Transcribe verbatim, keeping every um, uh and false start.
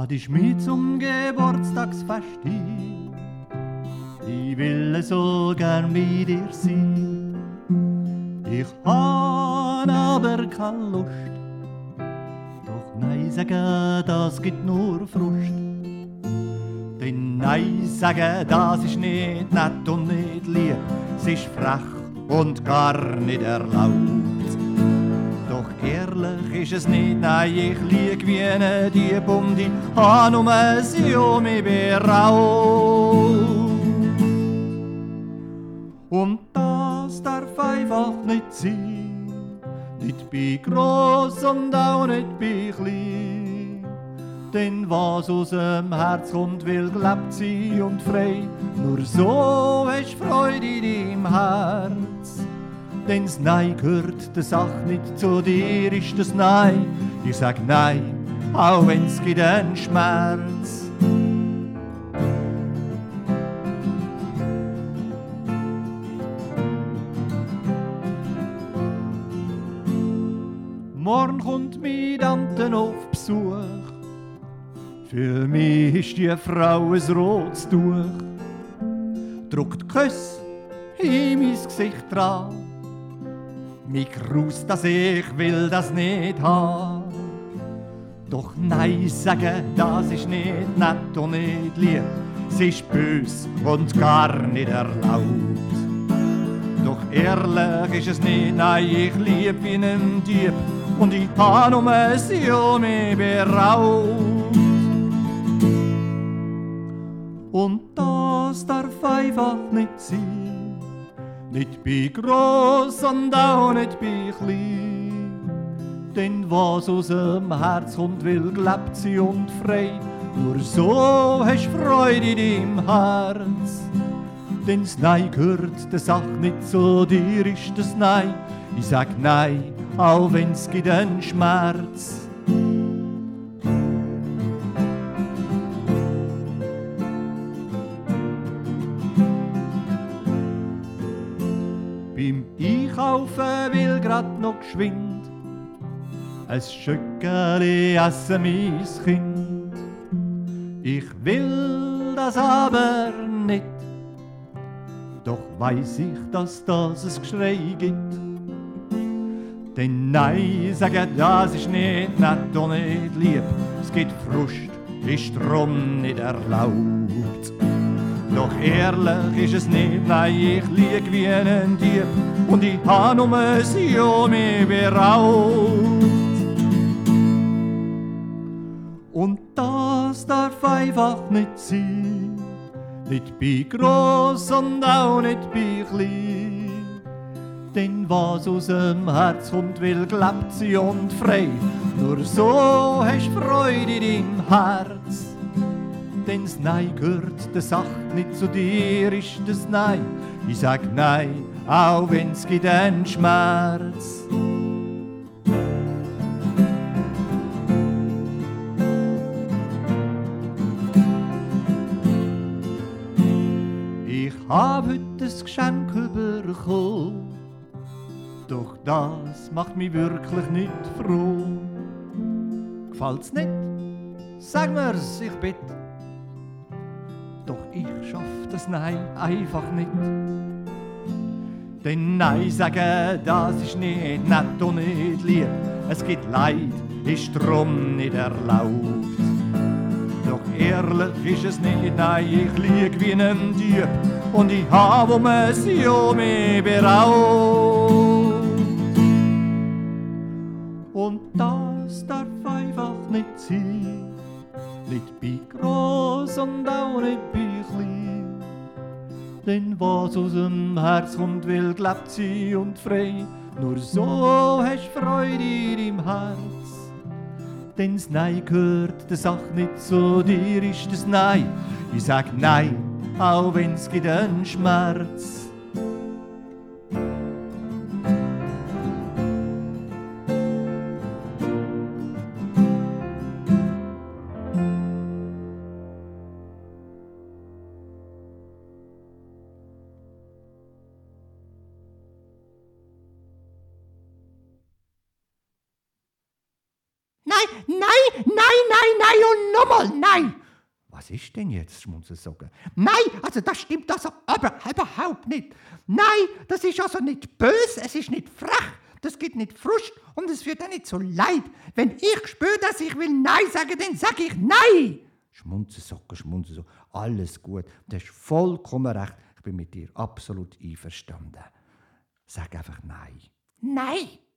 ladest mich zum Geburtstagsfest ein. Ich will so gern bei dir sein. Ich hab aber keine Lust. Doch nein sagen, das gibt nur Frust. Denn nein sagen, das ist nicht nett und nicht lieb. Es ist frech und gar nicht erlaubt. Doch ehrlich ist es nicht, nein, ich lieg wie ein Dieb und ich habe nur sie um mich beraubt. Und das darf einfach nicht sein, nicht bei gross und auch nicht bei klein. Denn was aus dem Herz kommt, will gelebt sein und frei. Nur so hast Freude in deinem Herz. Denn das Nein gehört der Sache nicht, zu dir ist das Nein. Ich sag Nein, auch wenn's gibt einen Schmerz. Morgen kommt meine Tante auf Besuch. Für mich ist die Frau ein rotes Tuch. Drückt Küsse in mein Gesicht dran. Mich grust, dass ich will das nicht haben. Doch Nein sagen, das ist nicht nett und nicht lieb. Es ist bös und gar nicht erlaubt. Doch ehrlich ist es nicht, nein, ich lieb wie ein Dieb. Und ich habe nur sie um mich beraubt. Und das darf einfach nicht sein. Nicht bei gross und auch nicht bei klein. Denn was aus dem Herz kommt, will gelebt sein und frei. Nur so hast Freude in deinem Herz. Denn das Nein gehört der Sache nicht, zu dir ist das Nein. Ich sag Nein, auch wenn's gibt einen Schmerz. Beim Einkaufen will grad noch geschwind ein Schöckeli essen, mein Kind. Ich will das aber nicht, doch weiss ich, dass das ein Geschrei gibt. Denn Nein sagen, das ist nicht nett und nicht lieb. Es gibt Frust, ist drum nicht erlaubt. Doch ehrlich ist es nicht, nein, ich lieg wie ein Dieb. Und ich habe nur sie um mich beraubt. Und das darf einfach nicht sein. Nicht bei gross und auch nicht bei klein. Denn was aus dem Herz kommt, will gelebt sein und frei. Nur so hast Freude in deinem Herz. Denn das Nein gehört der Sache nicht, zu dir ist das Nein. Ich sag Nein, auch wenn's gibt einen Schmerz. Ich hab heute ein Geschenk bekommen. Doch das macht mich wirklich nicht froh. Gefällt's nicht? Sag mir's, ich bitte. Doch ich schaff das Nein einfach nicht. Denn Nein sagen, das ist nicht nett und nicht lieb. Es gibt Leid, ist drum nicht erlaubt. Doch ehrlich ist es nicht, nein, ich lieg wie ein Dieb. Und ich hab um sie um mich beraubt. Und das darf einfach nicht sein. Nicht bei gross und auch nicht bei klein. Denn was aus dem Herz kommt, will gelebt sein und frei. Nur so hast Freude in deinem Herz. Denn das Nein gehört der Sache nicht, zu dir ist das Nein. Ich sag Nein, auch wenn's gibt einen Schmerz. Nein, nein, nein, nein, nein und nochmal nein. Was ist denn jetzt, Schmunzelsocken? Nein, also das stimmt also aber überhaupt nicht. Nein, das ist also nicht böse, es ist nicht frech, das gibt nicht Frust und es wird auch nicht so leid. Wenn ich spüre, dass ich will Nein sagen, dann sage ich Nein. Schmunzelsocken, Schmunzelsocken, alles gut, du hast vollkommen recht, ich bin mit dir absolut einverstanden. Sag einfach Nein. Nein.